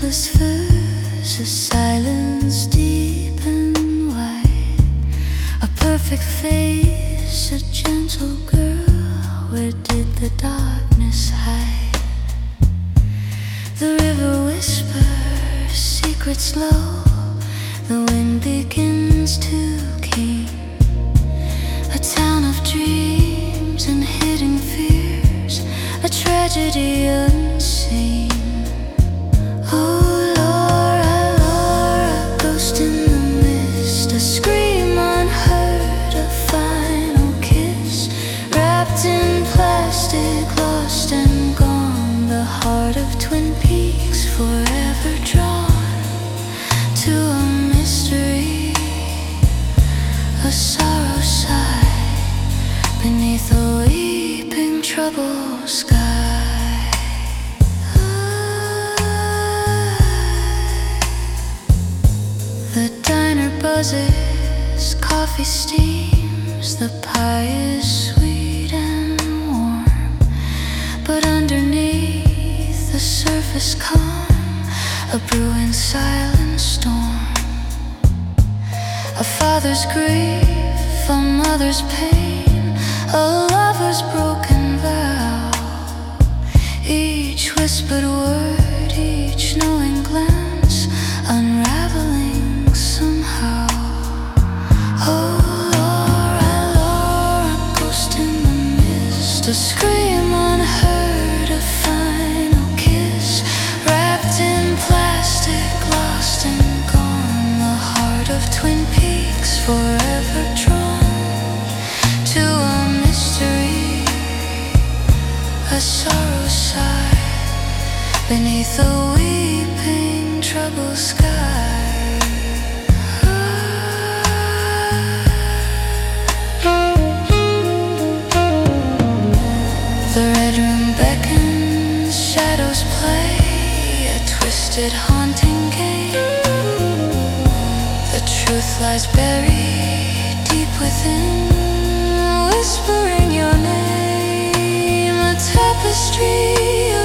endless verse, a silence deep and wide, a perfect face, a gentle girl. Where did the darkness hide? The river whispers secrets low, the wind begins to keen. A town of dreams and hidden fears, a tragedy unseen. Oh Laura, Laura, ghost in the mist, a scream unheard, a final kiss, wrapped in plastic, lost and gone. The heart of Twin Peaks, forever drawn to a mystery, a sorrow sigh beneath a weeping, troubled sky. The diner buzzes, coffee steams, the pie is sweet and warm, but underneath the surface calm, a brewing silent storm. A father's grief, a mother's pain, a lover's broken vow, each whispered word, each knowing glance, unraveling somehow. Oh Laura, Laura, ghost in the mist, a scream unheard, a final kiss, wrapped in plastic, lost and gone. The heart of Twin Peaks, forever drawn to a mystery, a sorrow sigh beneath a weeping, troubled sky. The red room beckons, shadows play, a twisted, haunting game. The truth lies buried deep within, whispering your name, a tapestry